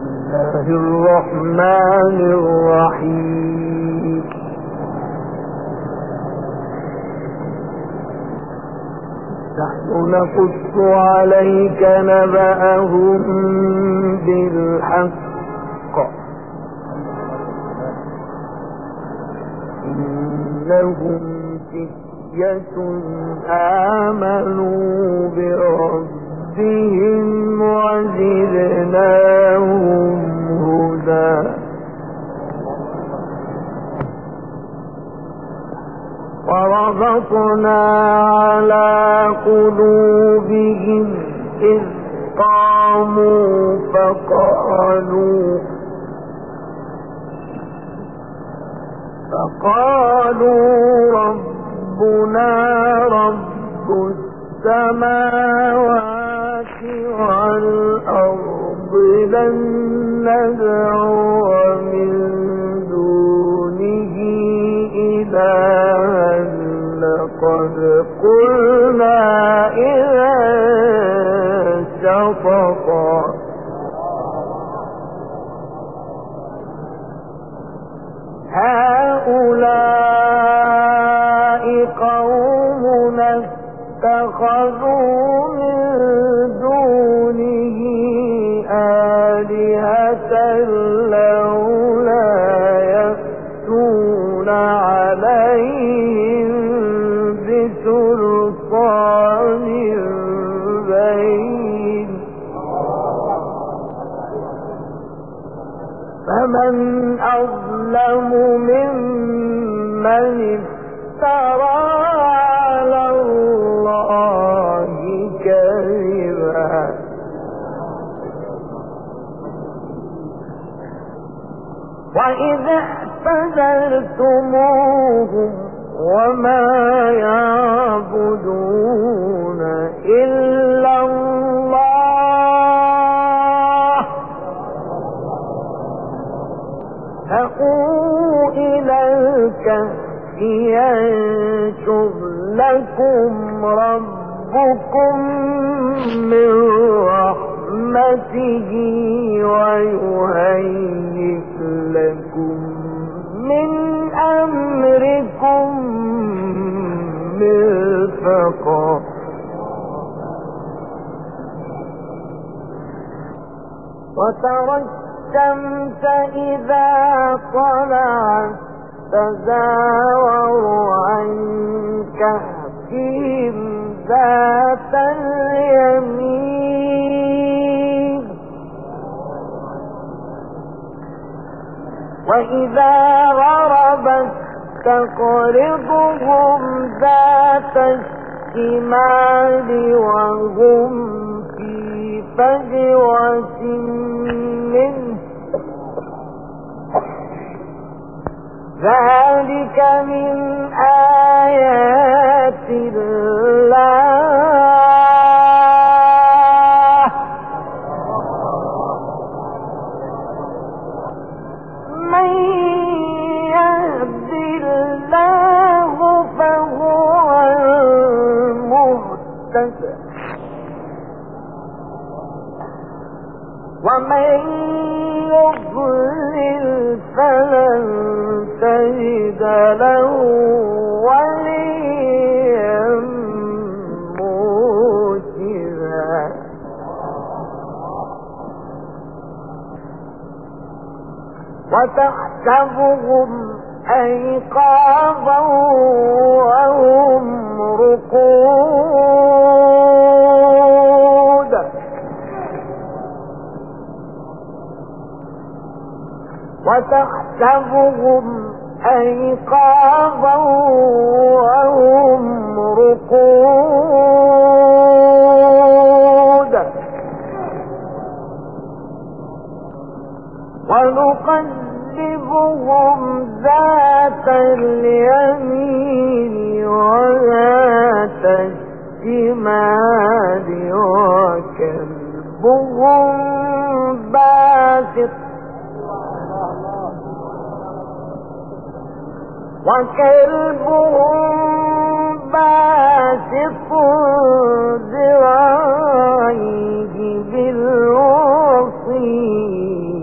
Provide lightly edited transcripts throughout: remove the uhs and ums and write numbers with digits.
الله الرحمن الرحيم. نحن نقص عليك نبأهم بالحق إنهم فتية آمنوا بربهم وزدناهم هدى. وربطنا على قلوبهم إذ قاموا فقالوا ربنا رب السماوات والأرض لن ندعو من دونه إلها لقد قلنا إذا شططا. هؤلاء قومنا اتخذوا من دونه آلهة لولا يأتون عليهم بسلطان بين فمن أظلم ممن افترى على الله كذبا. وإذا اعتزلتموهم وما يعبدون إلا الله فأووا إلى الكهف ينشر لكم ربكم من رحمته ويهيئ لكم من أمركم مرفقا. وترى الشمس إذا طلعت تزاور عن كهفهم ذات اليمين وإذا غربت تقرضهم ذات الشمال وهم في فجوة منه ذلك من آيات الله من يهد الله فهو المهتد ومن يضلل فلن تجد له وليا مرشدا. وتحسبهم أيقاظا وهم رقود وتحسبهم أيقاظا وهم رقود ونقلبهم ذات اليمين وذات الشمال وكلبهم باسط ذراعيه بالوصيد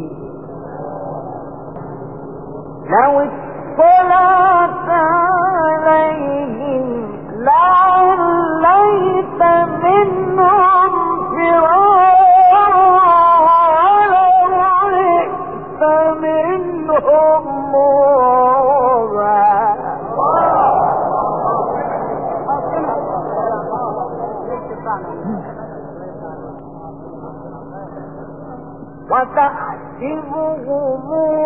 وتحسبهم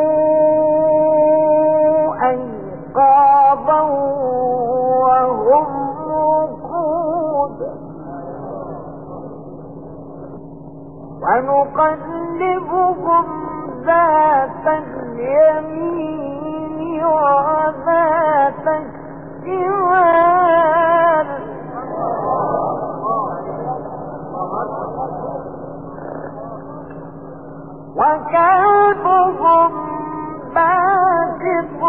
أيقاظا وهم رقود ونقلبهم ذات اليمين وذات الشمال وكلبهم باسط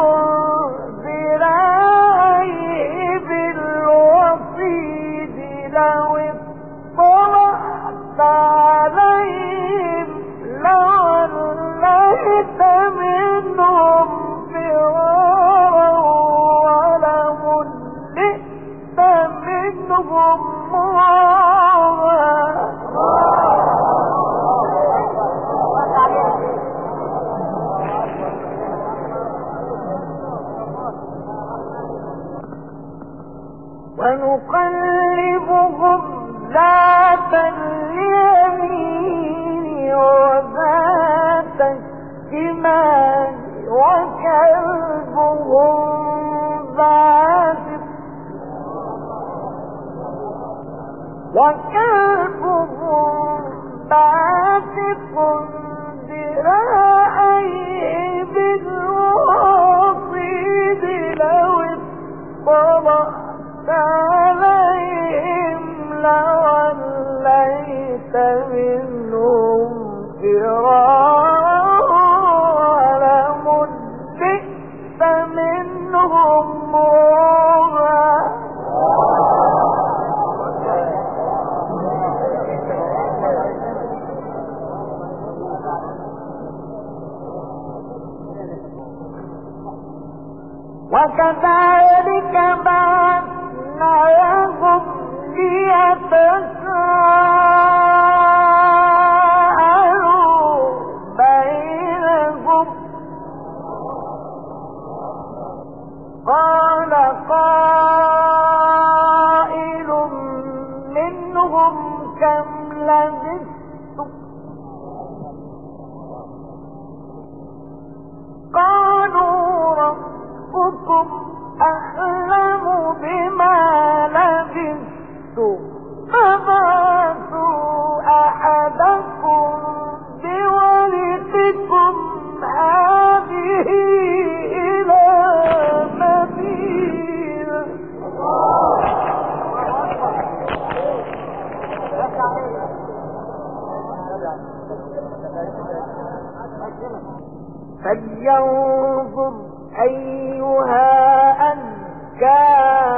ذراعيه بالوصيد لو اطلعت عليهم لوليت منهم فرارا ولملئت منهم ونقلبهم ذات اليمين وذات الشمال وكلبهم باسط ذراعيه بالوصيد لو اطلعت عليهم لوليت منهم فرارا ولملئت منهم رعبا وكذلك بعثناهم ليتساءلوا بينهم قال قائل منهم كم لبثتم قالوا ربكم أعلم بما لبثتم فبعثوا أحدكم بورقكم هذه إلى مدينة فلينظر أيها أزكى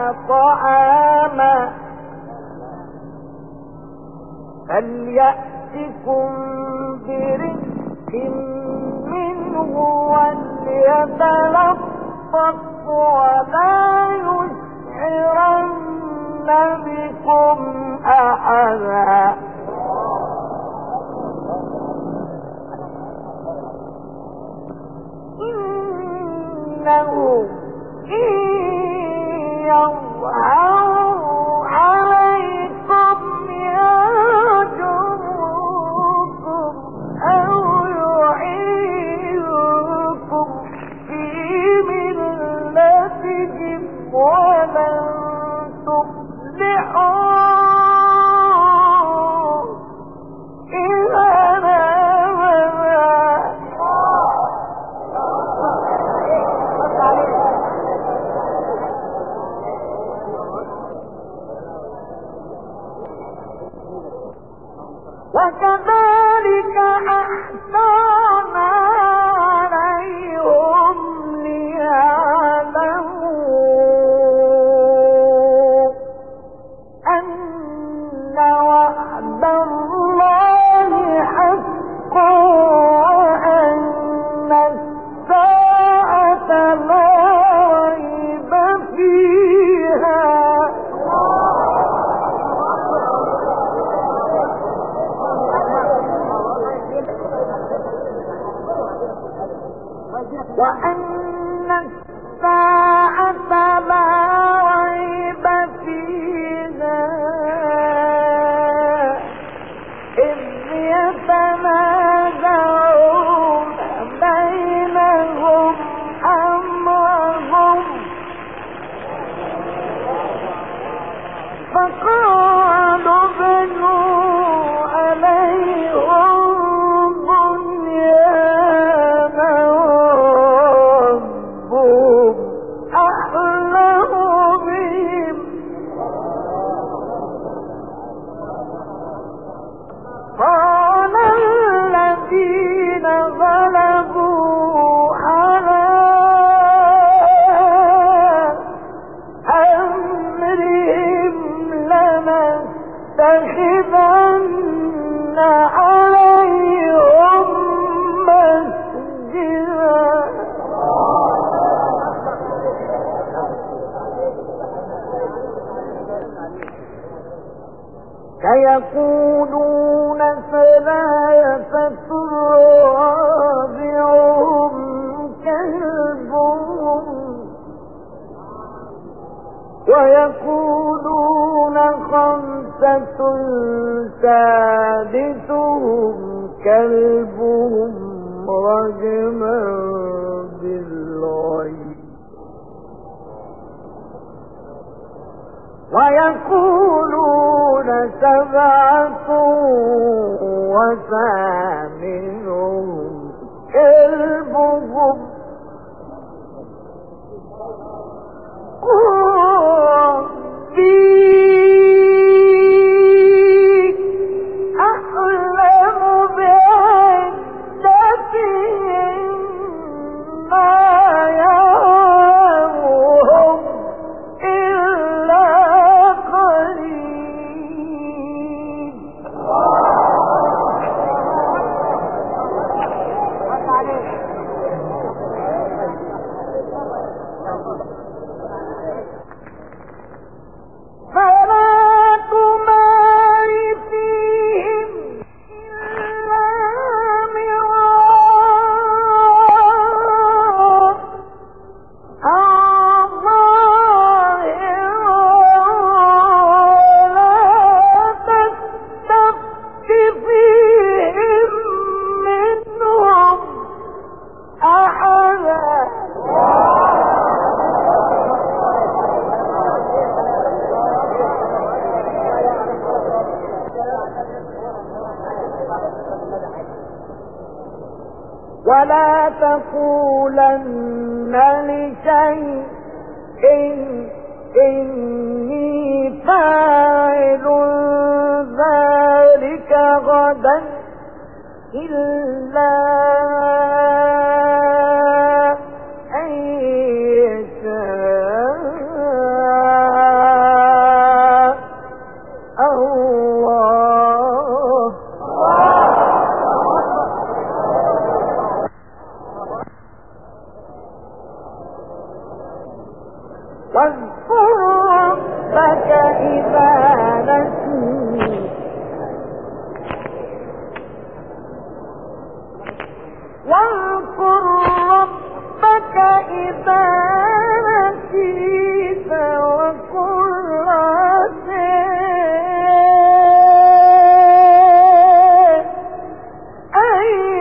طعاما فليأتكم برزق منه وليتلطف ولا يشعرن بكم أحدا إنه إن يظهروا عليكم يرجموكم أو يعيدوكم في ملتهم ولن تفلحوا وكذلك أحصانا عليهم ليعلموا أن وعد الله حق وأن الساعة لا ريب فيها وأن الساعة لا ريب فيها إذ يتنازعون كلبهم رجما بالغيب ويقولون سبعة وثامنهم كلبهم ولا تقولن لشيء إني فاعل ذلك غدا إلا أن يشاء الله. واذكر ربك إذا نسيت واذكر ربك إذا نسيت وقل عسى أن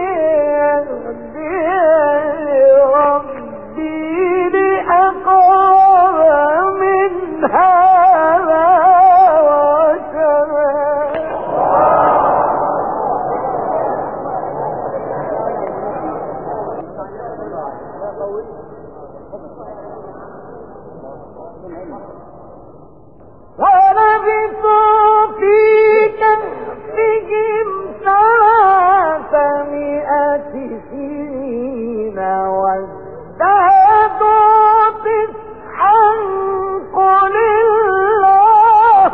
يهديني ربي لأقرب من هذا رشدا. ولبثوا في كهفهم 300 سنين وازدادوا 9 قل الله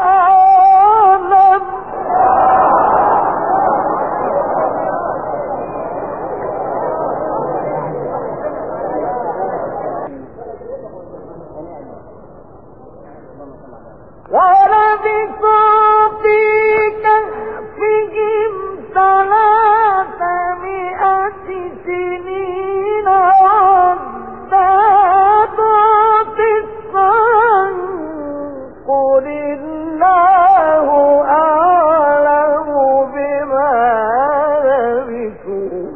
أعلم. ولبثوا في كهفهم 300 سنين وازدادوا 9 قل الله أعلم بما لبثوا.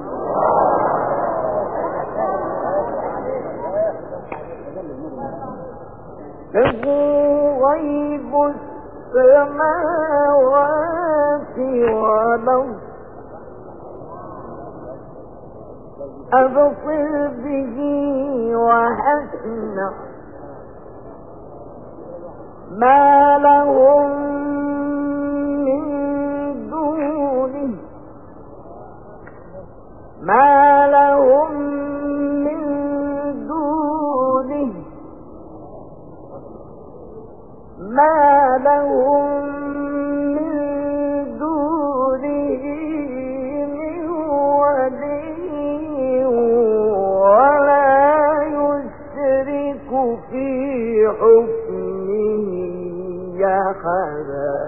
له غيب السماوات والأرض أبصر به وأسمع ما لهم من دونه من ولي ولا يشرك في حكمه أحدا.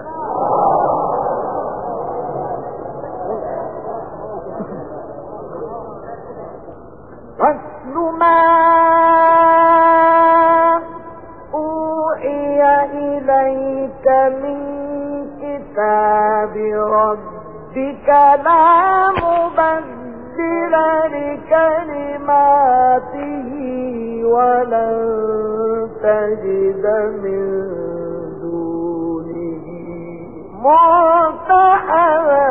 واتل ما أوحي إليك من كتاب ربك ربك لا مبدل لكلماته ولن تجد من دونه ملتحدا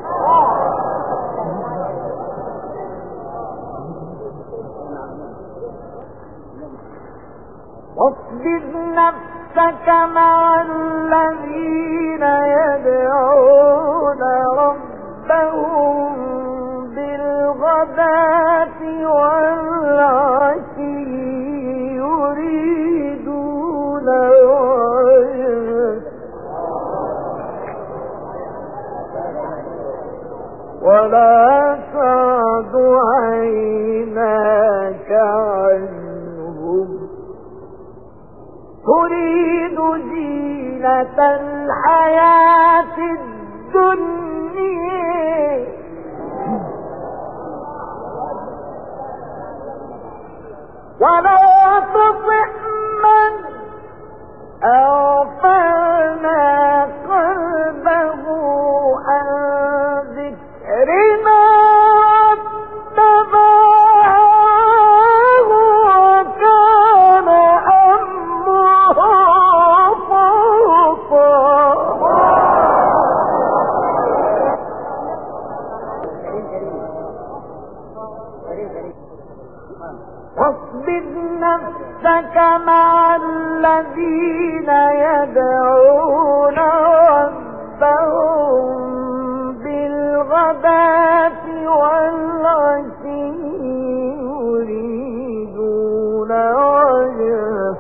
واصبر نفسك مع الذين يدعون ربهم بالغداة والعشي يريدون وجهه ولا تعد عيناك عنهم تريد زينة الحياة الدنيا ولا تطع من أغفلنا قلبه عن ذكرنا واصبر نفسك مع الذين يدعون ربهم بالغداة والعشي يريدون وجهه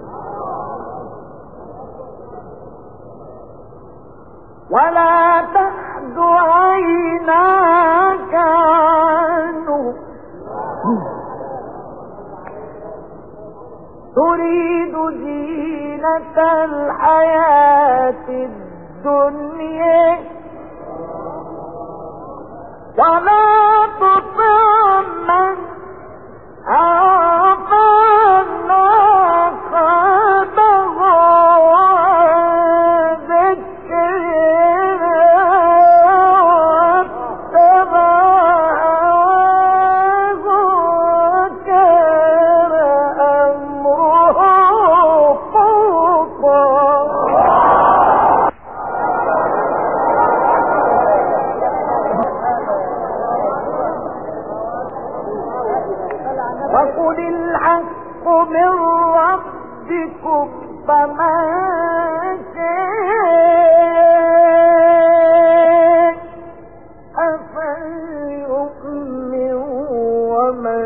ولا تعد عيناك عنه تريد زينة الحياة الدنيا ولا تطع من أغفلنا قلبه عن ذكرنا وقل الحق من ربكم فمن شاء فليؤمن ومن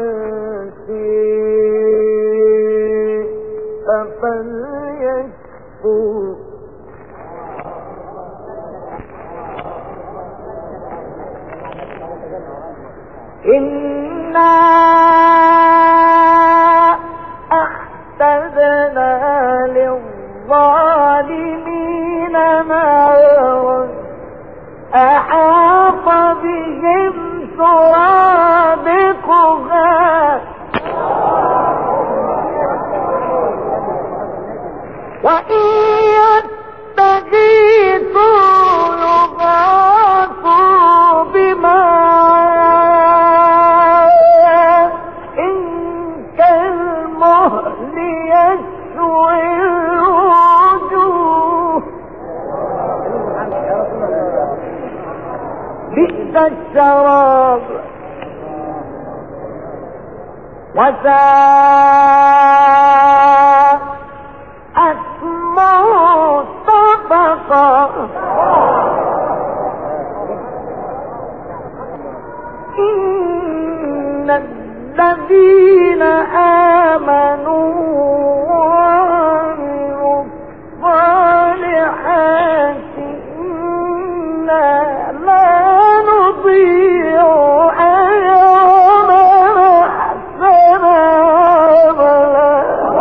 شاء فليكفر إنا أعتدنا للظالمين نارا أحاط بهم سرادقها وإن يستغيثوا يغاثوا بماء كالمهل يشوي الوجوه بئس الشراب وساءت مرتفقا إن الذين آمنوا وعملوا الصالحات إنا لا نضيع أجر من أحسن عملا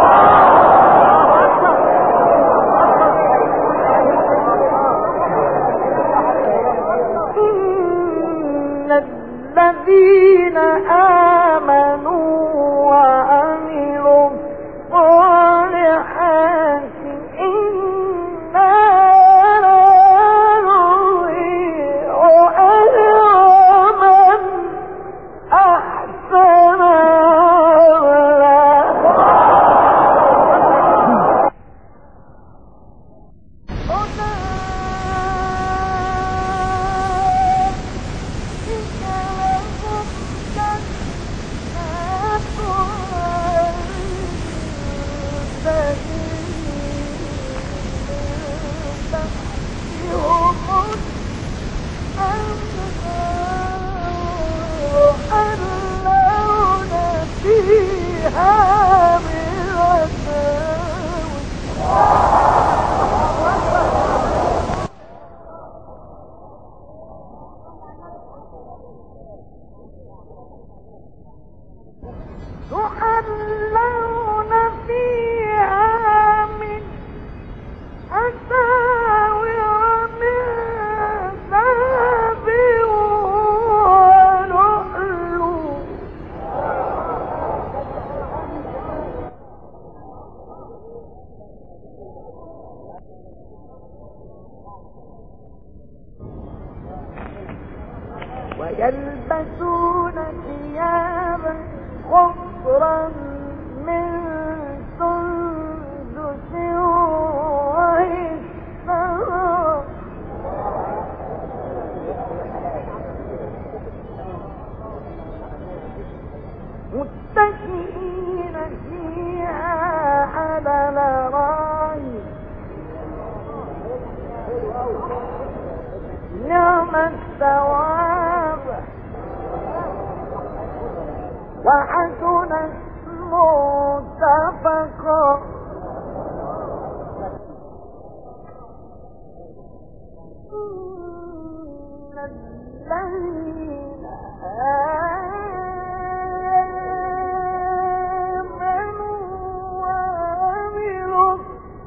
إن الذين آمنوا وعملوا الصالحات إنا لا نضيع يحلون فيها من أساور من ذهب ولؤلؤ ويلبسون ثيابا خضرا من سندس واستبرق متكئين فيها على الأرائك نعم الثواب وحسنت مرتفقا إن الذين آمنوا وعملوا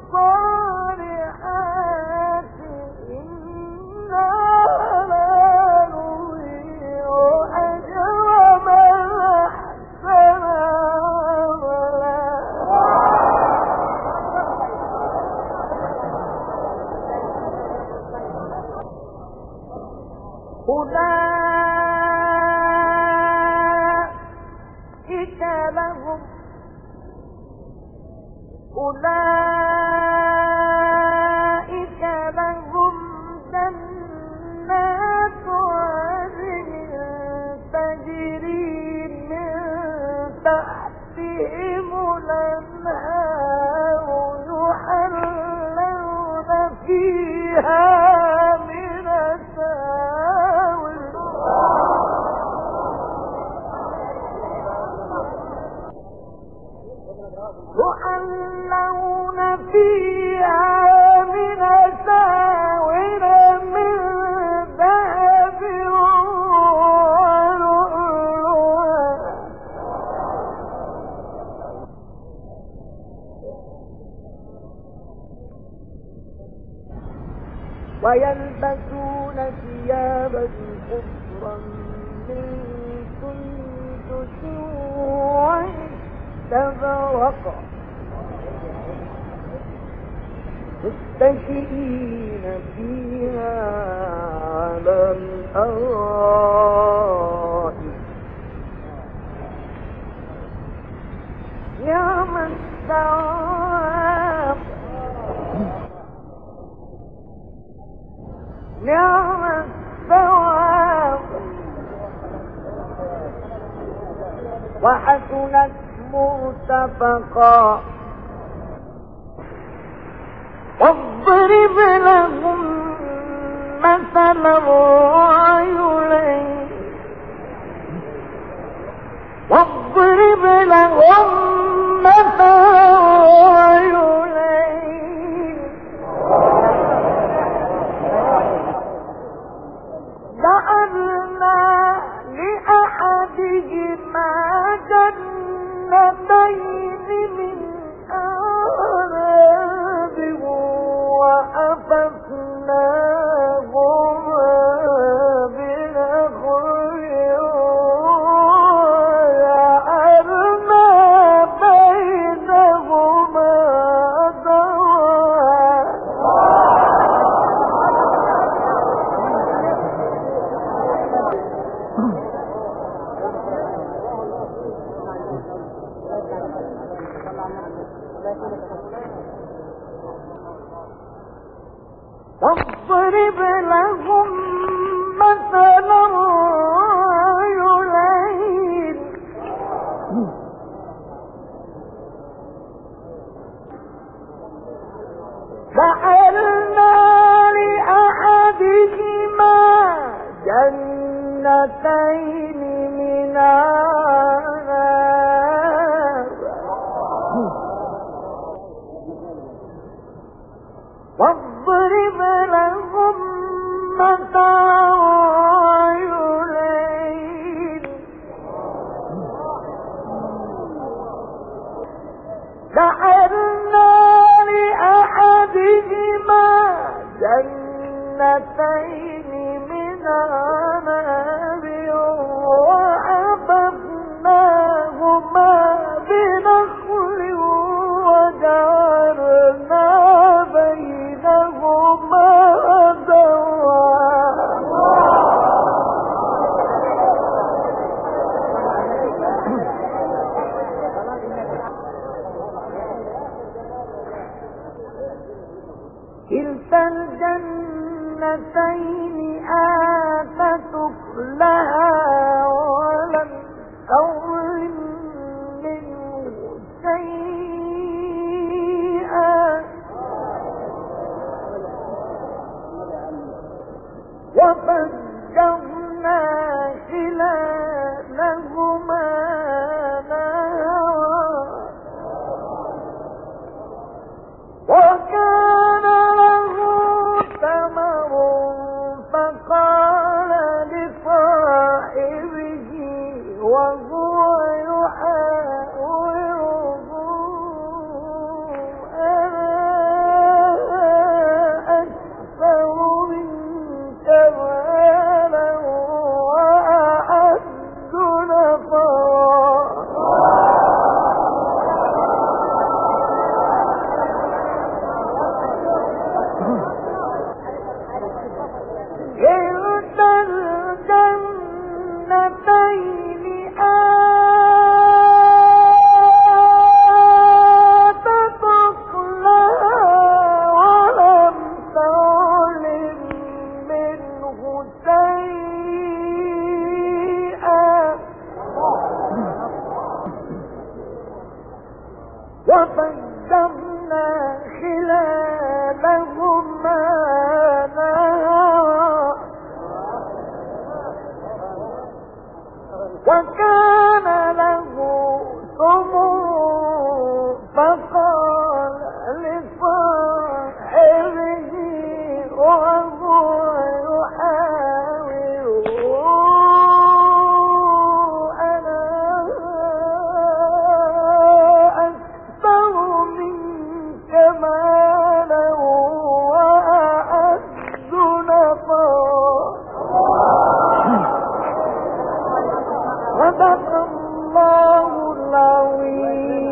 الصالحات إنا لا نضيع أجر من أحسن عملا أولئك لهم جنات عدن تجري من تحتهم الأنهار يحلون فيها من أساور يحلون فيها من أساور من ذهب ولؤلؤا ويلبسون ثيابا خضرا من سندس واستبرق متكئين فيها على الأرائك نعم الثواب نعم الثواب وحسنت مرتفقا واضرب لهم مثل الرجلين واضرب لهم مثل الرجلين جعلنا لأحدهما جنتين من أعناب وحفظناهما بنخل وجعلنا بينهما زرعا واضرب لهم مثل الرجلين جعلنا لأحدهما جنتين من أعناب واضرب لهم مثل الرجلين وهو يحاوره أنا أكثر منك مالا وأعز نفرا كلتا الجنتين آتت أكلها ولم تظلم منه شيئا وفجرنا خلالهما نهرا وكان له ثمر فقال لصاحبه وهو يحاوره أنا أكثر منك مالا وأعز نفرا صدق الله العظيم.